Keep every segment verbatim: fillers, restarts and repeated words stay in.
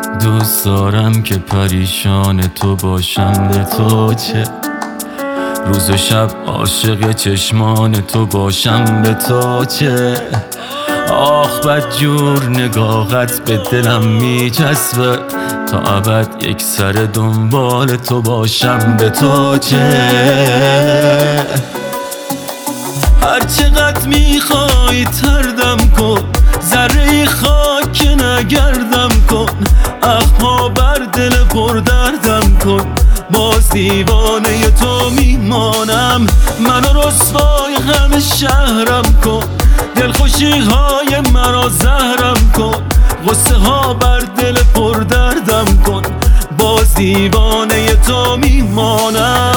دوست دارم که پریشان تو باشم، به تو چه؟ روز و شب عاشق چشمان تو باشم، به تو چه؟ آخ بدجور نگاهت به دلم میچسبه، تا ابد یک سر دنبال تو باشم، به تو چه؟ هر چقدر میخوای تردم کن، ذره خاک نگردم کن، اخما بر دل پر دردم کن، باز دیوانه تو میمانم، منو رسوای غم شهرم کن، دلخوشی های مرا زهرم کن، غصه ها بر دل پر دردم کن، باز دیوانه تو میمانم.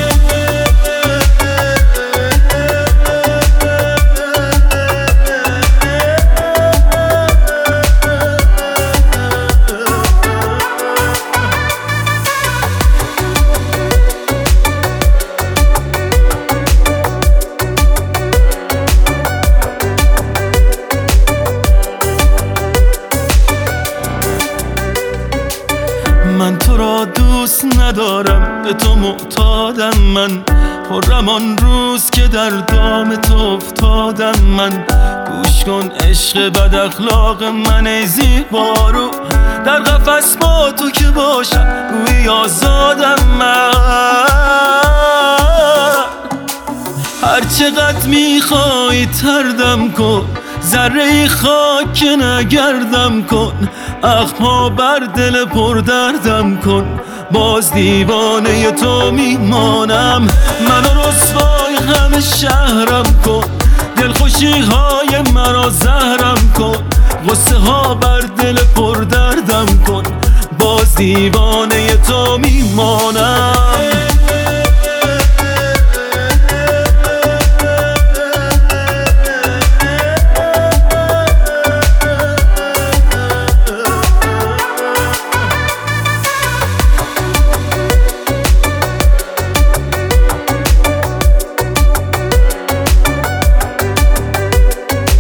من تو را دوست ندارم، به تو معتادم من، خرم آن روز که در دام تو افتادم من، گوش کن عشق بد اخلاق من ای زیبارو، در قفس با تو که باشم گویی آزادم من، هر چقدر میخوای تردم کن، ذره خاک نگردم کن، اخما بر دل پر دردم کن، باز دیوانه تو میمانم، منو رسوای غم شهرم کن، دلخوشی های مرا زهرم کن، غصه ها بر دل پر دردم کن، باز دیوانه تو میمانم.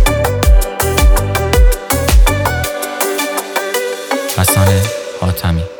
حسن حاتمی